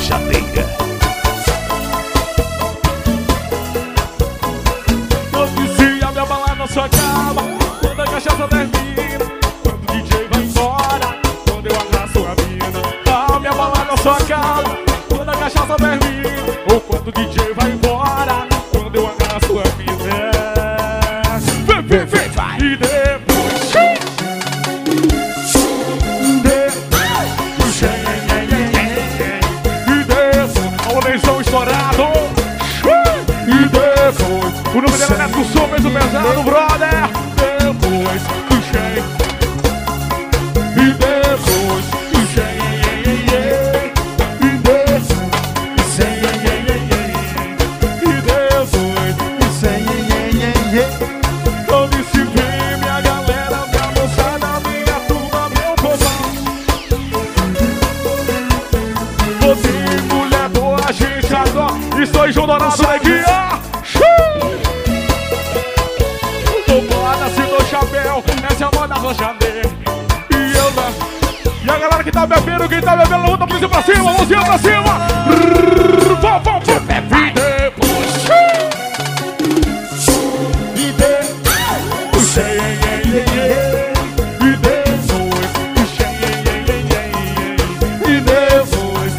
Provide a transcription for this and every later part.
Janeiro. Eu vicia minha balada só acaba quando a cachaça termina, quando o DJ vai embora, quando eu abraço a mina. A minha balada só acaba quando a cachaça termina, ou quando o DJ vai embora, quando eu abraço a mina. Vem, vai. E depois o lençol estourado. E depois o nome dela é Neto Som, mesmo pesado, brother. Depois do cheio. E depois do cheio. E depois do cheio. E depois do cheio. Todo esse bem, minha galera, minha moçada, minha turma, meu povão. Você, mulher boa, a gente adora. Estou em João Dourado, neguinha. Foda-se do chapéu, essa é a moda roxadeira. E eu danço. E a galera que tá bebendo, luta pra cima, mãozinha pra cima. Vamos, e depois. E depois. E depois. E depois.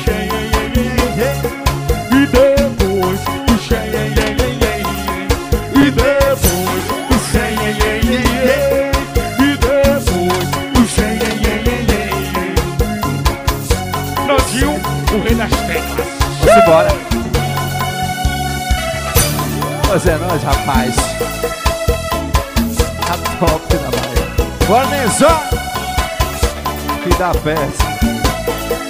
E depois. E depois. Nandinho, o rei das teclas. Vamos embora. Pois é nóis, rapaz. A top da Bahia. Bora, Nenzão. Que dá festa.